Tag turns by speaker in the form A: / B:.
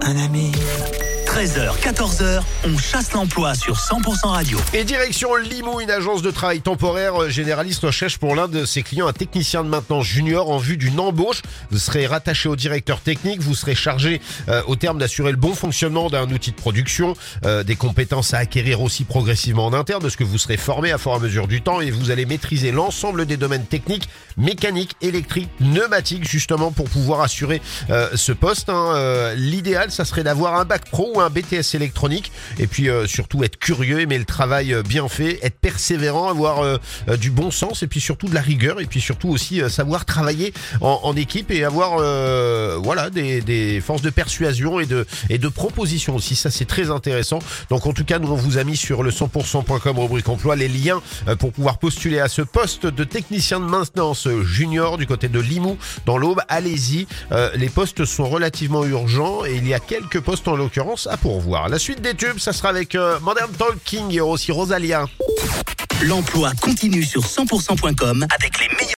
A: un ami. 13h, 14h, on chasse l'emploi sur 100% radio.
B: Et direction Limoux, une agence de travail temporaire généraliste recherche pour l'un de ses clients un technicien de maintenance junior en vue d'une embauche. Vous serez rattaché au directeur technique, vous serez chargé au terme d'assurer le bon fonctionnement d'un outil de production, des compétences à acquérir aussi progressivement en interne, parce que vous serez formé à fur et à mesure du temps et vous allez maîtriser l'ensemble des domaines techniques, mécaniques, électriques, pneumatiques, justement pour pouvoir assurer ce poste. L'idéal, ça serait d'avoir un bac pro ou un BTS électronique et puis surtout être curieux, aimer le travail bien fait, être persévérant, avoir du bon sens et puis surtout de la rigueur et puis surtout aussi savoir travailler en équipe et avoir des forces de persuasion et de proposition aussi. Ça, c'est très intéressant. Donc en tout cas, nous on vous a mis sur le 100%.com rubrique emploi les liens pour pouvoir postuler à ce poste de technicien de maintenance junior du côté de Limoux dans l'Aube. Allez-y, les postes sont relativement urgents et il y a quelques postes en l'occurrence à pourvoir. La suite des tubes, ça sera avec Modern Talking et aussi Rosalia.
A: L'emploi continue sur 100%.com avec les meilleurs